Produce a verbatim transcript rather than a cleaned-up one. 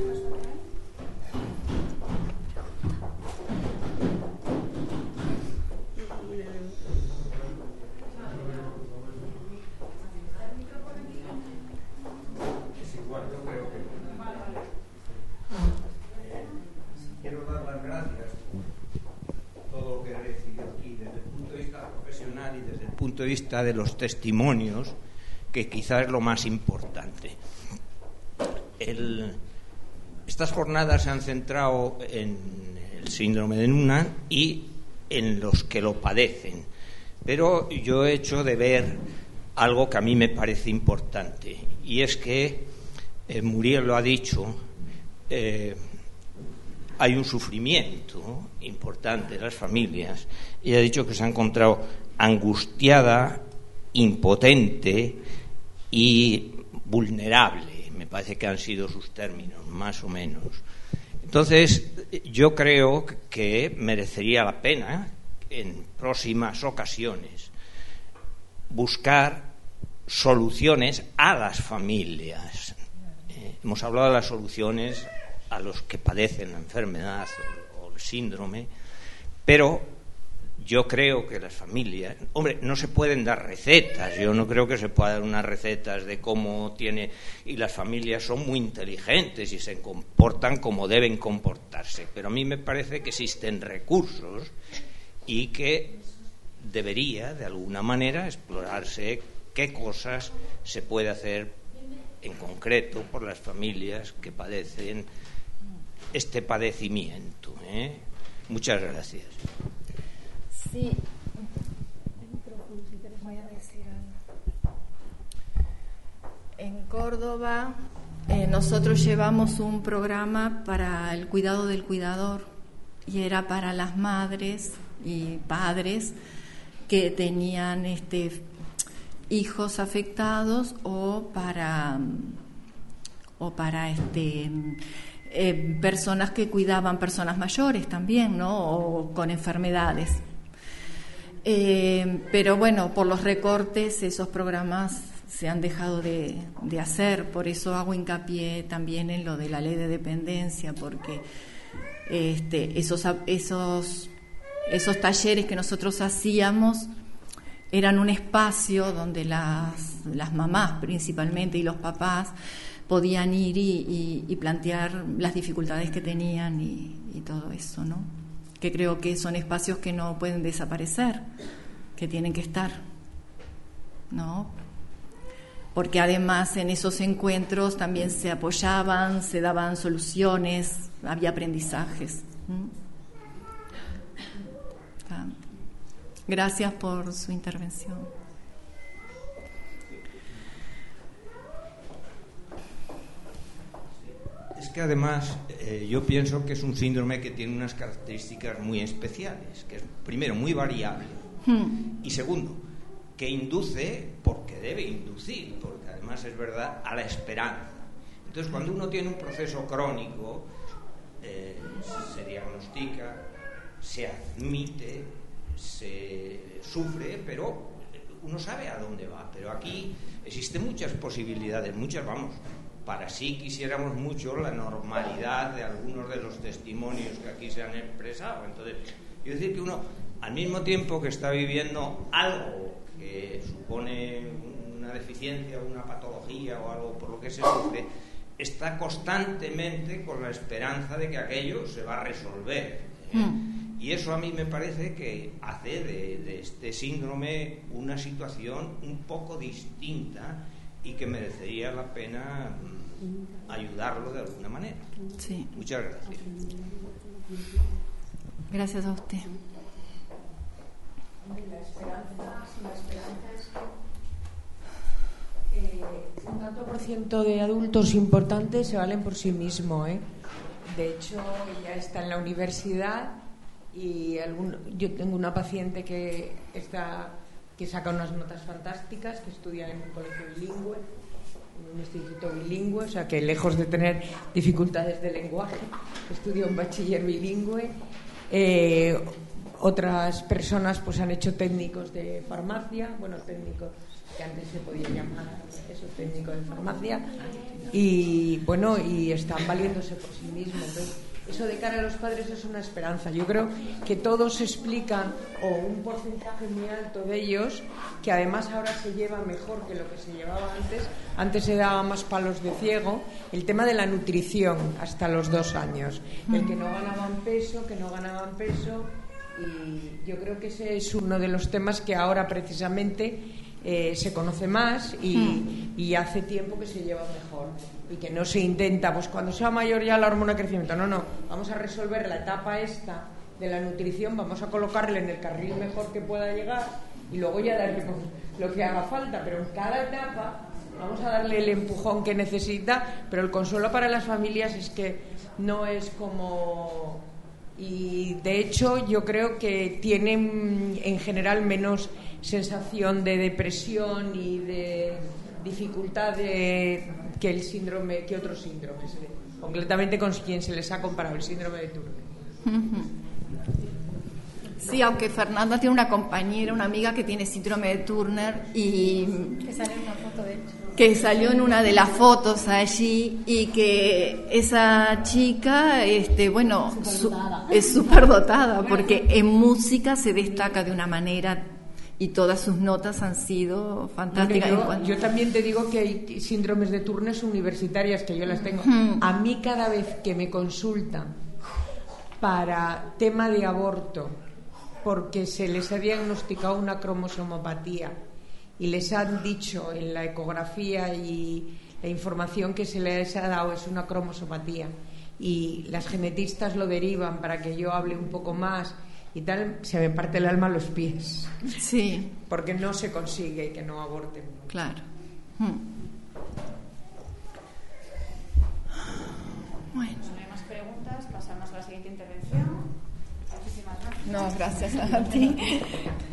Quiero dar las gracias por todo lo que he recibido aquí desde el punto de vista profesional y desde el punto de vista de los testimonios, que quizás es lo más importante. El, estas jornadas se han centrado en el síndrome de Noonan y en los que lo padecen, pero yo he hecho de ver algo que a mí me parece importante, y es que eh, Muriel lo ha dicho, eh, hay un sufrimiento importante de las familias, y ha dicho que se ha encontrado angustiada, impotente y vulnerable. Me parece que han sido sus términos, más o menos. Entonces, yo creo que merecería la pena, en próximas ocasiones, buscar soluciones a las familias. Eh, hemos hablado de las soluciones a los que padecen la enfermedad o, o el síndrome, pero yo creo que las familias, hombre, no se pueden dar recetas, yo no creo que se puedan dar unas recetas de cómo tiene, y las familias son muy inteligentes y se comportan como deben comportarse, pero a mí me parece que existen recursos y que debería, de alguna manera, explorarse qué cosas se puede hacer en concreto por las familias que padecen este padecimiento, ¿eh? Muchas gracias. Sí. Voy a decir algo. En Córdoba eh, nosotros llevamos un programa para el cuidado del cuidador, y era para las madres y padres que tenían este hijos afectados o para o para este eh, personas que cuidaban personas mayores también, ¿no? O con enfermedades. Eh, pero bueno, por los recortes esos programas se han dejado de, de hacer, por eso hago hincapié también en lo de la ley de dependencia, porque este, esos, esos, esos talleres que nosotros hacíamos eran un espacio donde las, las mamás principalmente y los papás podían ir y, y, y plantear las dificultades que tenían y, y todo eso, ¿no? Que creo que son espacios que no pueden desaparecer, que tienen que estar, ¿no? Porque además en esos encuentros también se apoyaban, se daban soluciones, había aprendizajes. ¿Mm? Ah. Gracias por su intervención. Es que además eh, yo pienso que es un síndrome que tiene unas características muy especiales, que es, primero, muy variable, hmm. y segundo, que induce, porque debe inducir, porque además es verdad, a la esperanza. Entonces, cuando uno tiene un proceso crónico, eh, se diagnostica, se admite, se sufre, pero uno sabe a dónde va. Pero aquí existen muchas posibilidades, muchas, vamos, para sí quisiéramos mucho la normalidad de algunos de los testimonios que aquí se han expresado. Entonces, quiero decir que uno, al mismo tiempo que está viviendo algo que supone una deficiencia o una patología o algo por lo que se sufre, está constantemente con la esperanza de que aquello se va a resolver. ¿eh? Mm. Y eso a mí me parece que hace de, de este síndrome una situación un poco distinta y que merecería la pena ayudarlo de alguna manera. Sí. Muchas gracias. Gracias a usted. La esperanza, la esperanza es que eh, un tanto por ciento de adultos importantes se valen por sí mismos, ¿eh? De hecho, ella está en la universidad y algún, yo tengo una paciente que está que saca unas notas fantásticas, que estudia en un colegio bilingüe, en un instituto bilingüe, o sea que lejos de tener dificultades de lenguaje, estudia un bachiller bilingüe. Eh, otras personas pues han hecho técnicos de farmacia, bueno, técnicos que antes se podía llamar eso, técnico de farmacia, y bueno, y están valiéndose por sí mismos. Entonces, eso de cara a los padres es una esperanza. Yo creo que todos explican, o un porcentaje muy alto de ellos, que además ahora se lleva mejor que lo que se llevaba antes. Antes se daba más palos de ciego, el tema de la nutrición hasta los dos años. El que no ganaban peso, que no ganaban peso, y yo creo que ese es uno de los temas que ahora precisamente eh, se conoce más y, y hace tiempo que se lleva mejor. Y que no se intenta, pues cuando sea mayor ya la hormona de crecimiento. No, no, vamos a resolver la etapa esta de la nutrición, vamos a colocarle en el carril mejor que pueda llegar y luego ya darle pues, lo que haga falta. Pero en cada etapa vamos a darle el empujón que necesita. Pero el consuelo para las familias es que no es como... Y de hecho yo creo que tienen en general menos sensación de depresión y de dificultad de... que el síndrome, que otros síndromes, concretamente con quien se les ha comparado el síndrome de Turner. Sí, aunque Fernanda tiene una compañera, una amiga que tiene síndrome de Turner y que sale en una foto de hecho. Que salió en una de las fotos allí y que esa chica, este, bueno, su, es súper dotada porque en música se destaca de una manera y todas sus notas han sido fantásticas. Yo, en cuanto... yo también te digo que hay síndromes de Turner universitarias que yo las tengo. Mm. A mí cada vez que me consultan para tema de aborto, porque se les ha diagnosticado una cromosomopatía y les han dicho en la ecografía y la información que se les ha dado es una cromosomopatía y las genetistas lo derivan para que yo hable un poco más y tal, se me parte el alma a los pies. Sí. Porque no se consigue que no aborten. Claro. Hmm. Bueno. Si no hay más preguntas, pasamos a la siguiente intervención. Muchísimas gracias. No, gracias a ti.